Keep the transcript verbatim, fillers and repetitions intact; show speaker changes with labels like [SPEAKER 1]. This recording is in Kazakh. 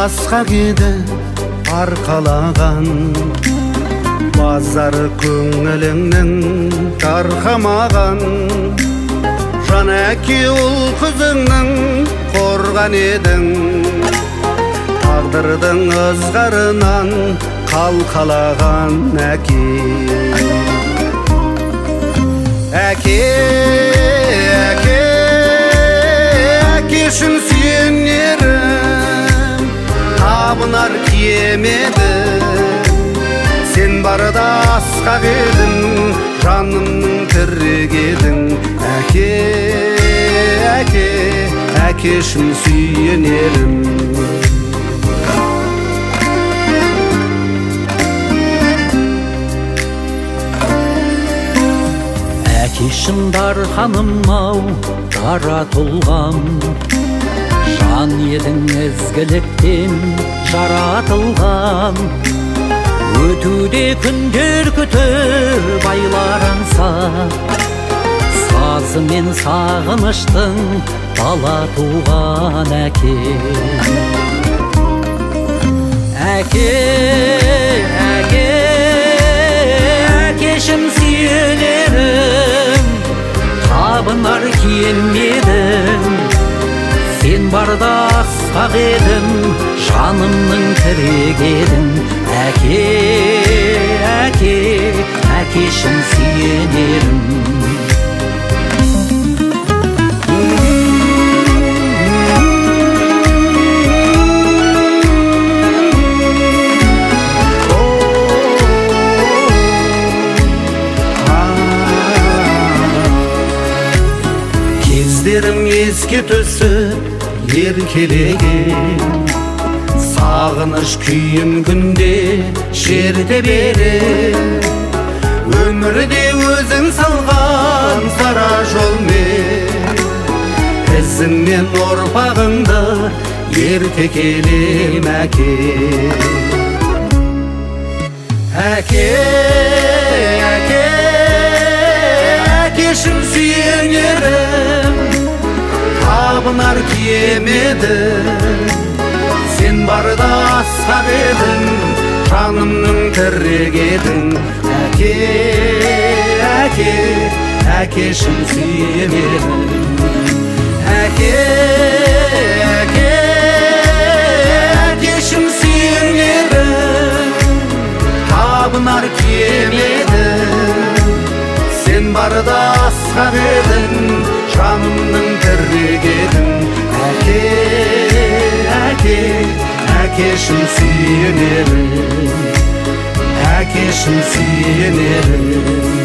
[SPEAKER 1] асқақ еді арқалаған, базар көңіліңнің тарқамаған. Жан әке ұл қызыңның қорған едің, тағдырдың ызғарынан қалқалаған әке. Әке, әке, әкешін сүйенерім, табынар киемеді. Сен барда асқақ едің, жанымның тірек едің. Әке, әке, әкешін сүйенерім.
[SPEAKER 2] Әкешімдар ханым-ау, жаратылғам, жан едің ізгіліктен жаратылған. Өтуде күндер күтіп айларынса, сазы мен сағыныштың бала туған әке. Әке, әке, әкешім сүйенерім, табынар киемедің. Сен барда асқақ едің, жанымның тірек едің. Әке, әке, әкешім сүйенерім.
[SPEAKER 1] Кездерім еске түсіп еркелеген, сағыныш күйім күнде жерде бере. Өмірде өзің салған сара жолмен, ізіңнен ұрпағыңды ерте келем әке. Әке, әке, әкешім сүйенерім, табынар киемеді. Сен барда асқақ едің, жанымның тірек едің. Әке, әке, әкешім сүйенерім. Әке, әке, әкешім сүйенерім, табынар киемеді. Сен барда асқақ едің, жанымның тірек едің. Әке, әке, әкешім сүйенерім, әкешім сүйенерім.